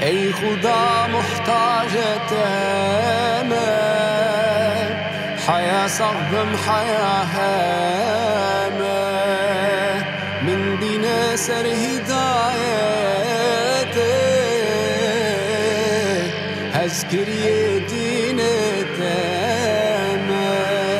ای خدا محتاجتمه حياة صغبم حياة هامه من دين سر هدايته هذكر دين تامه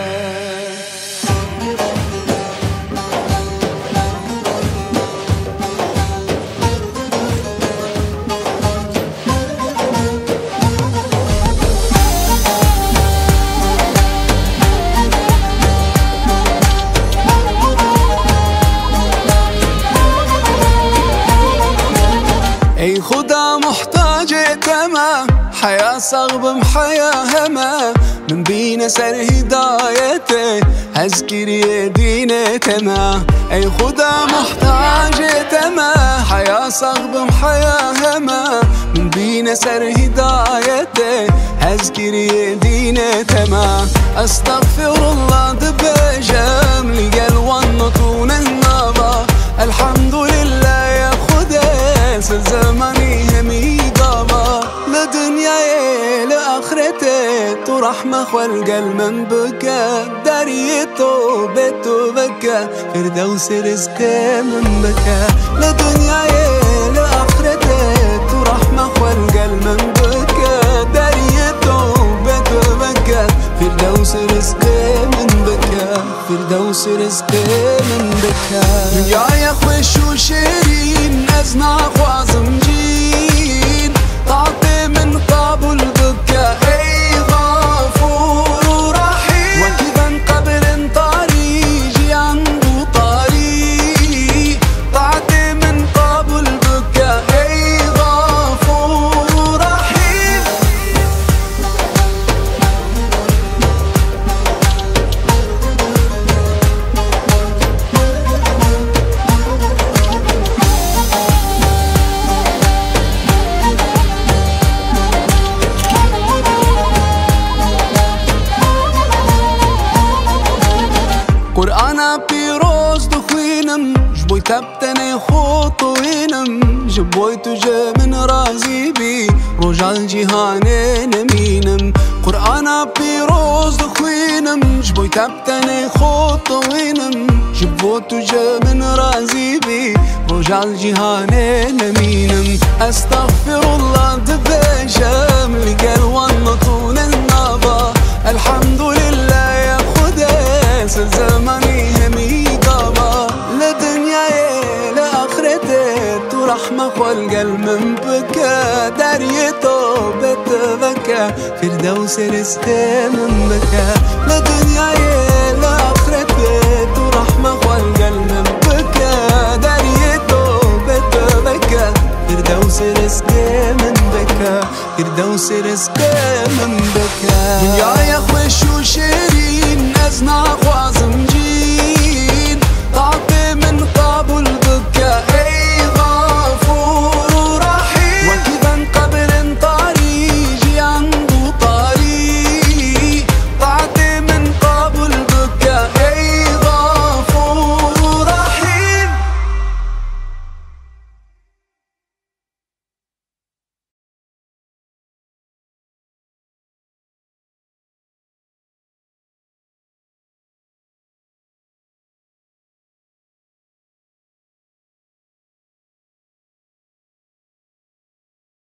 ای خدا محتاج تمام حياة صغب حياة هما من بين سر هدايته هذكر دين تمام ای خدا محتاج تمام حياة صغب حياة هما من بين سر هدايته هذكر دين تمام استغفر الله دبجم لقل ونطون النظر الحمد لله يا خدا زماني همي ضابا لدنيا لآخرته تو رحمة خلق من بكى داريتو بيتو بكى فردوس رزق من بكى لدنيا لآخرته تو رحمة خلق من بكى داريتو بيتو بكى فردوس رزق من بكى فردوس رزق من بكى يا خوش وشيرين أزنا خوازم جين تعطي من قبل بكى أي غفور رحيم وكذا قبل طريقي عنده طريق تعطي من قبل بكى أي غفور رحيم قرآن بيروز دخوينم جبوي تبتني خطوينم جبوي تجا من رازي بي رجع الجهان نمينم قرآن بيروز دخوينم جبوي تبتني خطوينم جبوي تجا من رازي بي رجع الجهان نمينم استغفر الله دبجم لقل ونطون النظر الحمد لله يا خدا زماني همي ضابا لدنيا لآخرته تو رحمة خلق من بكى داريتو بتبكى فردوس رزق من بكى لدنيا لآخرته تو رحمة خلق من بكى داريتو بتبكى فردوس رزق من بكى فردوس رزق من بكى